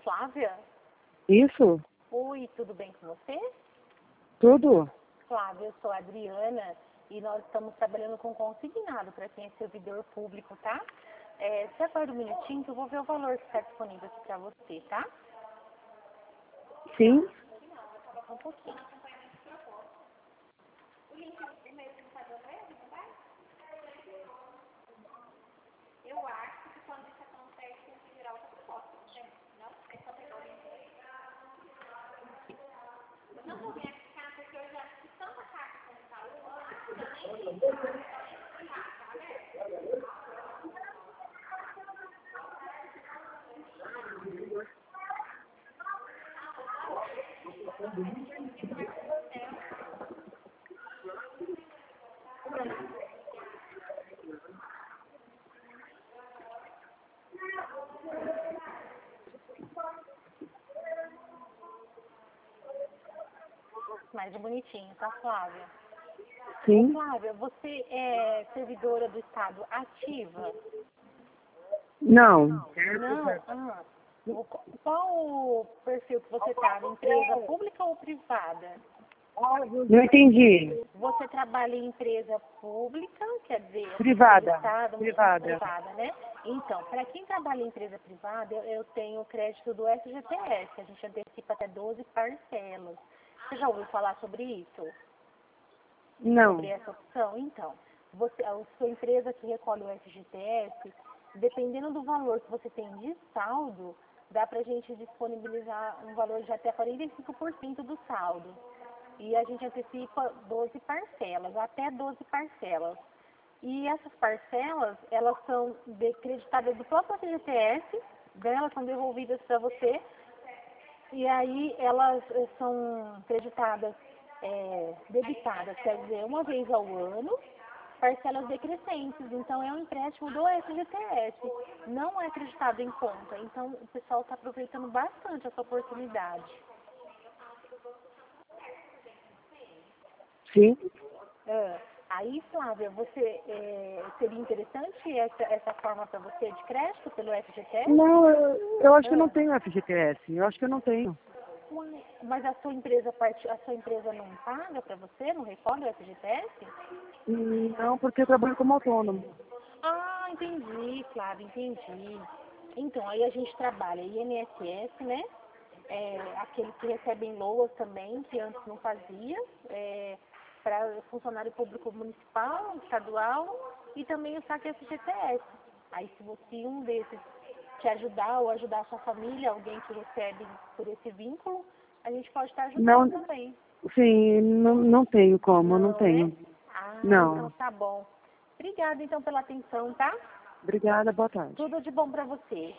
Flávia? Isso? Oi, tudo bem com você? Tudo? Flávia, eu sou a Adriana e nós estamos trabalhando com consignado para quem é servidor público, tá? Você aguarda um minutinho que eu vou ver o valor que está disponível aqui para você, tá? Sim? Só um pouquinho. Mais bonitinho, tá, Flávia? Sim? Flávia, você é servidora do Estado ativa? Não. Não? Qual o perfil que você está? Empresa pública ou privada? Não entendi. Você trabalha em empresa pública, quer dizer, Privada. do Estado, Privada. né? Então, para quem trabalha em empresa privada, eu tenho o crédito do FGTS, a gente antecipa até 12 parcelas. Você já ouviu falar sobre isso? Não. Sobre essa opção? Então, a sua empresa que recolhe o FGTS, dependendo do valor que você tem de saldo, dá para a gente disponibilizar um valor de até 45% do saldo. E a gente antecipa 12 parcelas, até 12 parcelas. E essas parcelas, elas são creditadas do próprio FGTS, elas são devolvidas para você, e aí elas são creditadas, debitadas, quer dizer, uma vez ao ano, parcelas decrescentes. Então, é um empréstimo do FGTS, não é acreditado em conta. Então, o pessoal está aproveitando bastante essa oportunidade. Sim? Aí, Flávia, seria interessante essa forma para você de crédito pelo FGTS? Não, eu acho que eu não tenho FGTS. Eu acho que eu não tenho. Ué, mas a sua empresa não paga para você, não recolhe o FGTS? Não, porque eu trabalho como autônomo. Ah, entendi, Flávia, entendi. Então, aí a gente trabalha INSS, né? Aqueles que recebem LOAS também, que antes não fazia, para funcionário público municipal, estadual, e também o saque FGTS. Aí, se você um desses te ajudar ou ajudar a sua família, alguém que recebe por esse vínculo, a gente pode estar ajudando Não, também. sim, não tenho como, não tenho. Né? Ah, Não. então tá bom. Obrigada, então, pela atenção, tá? Obrigada, boa tarde. Tudo de bom para você.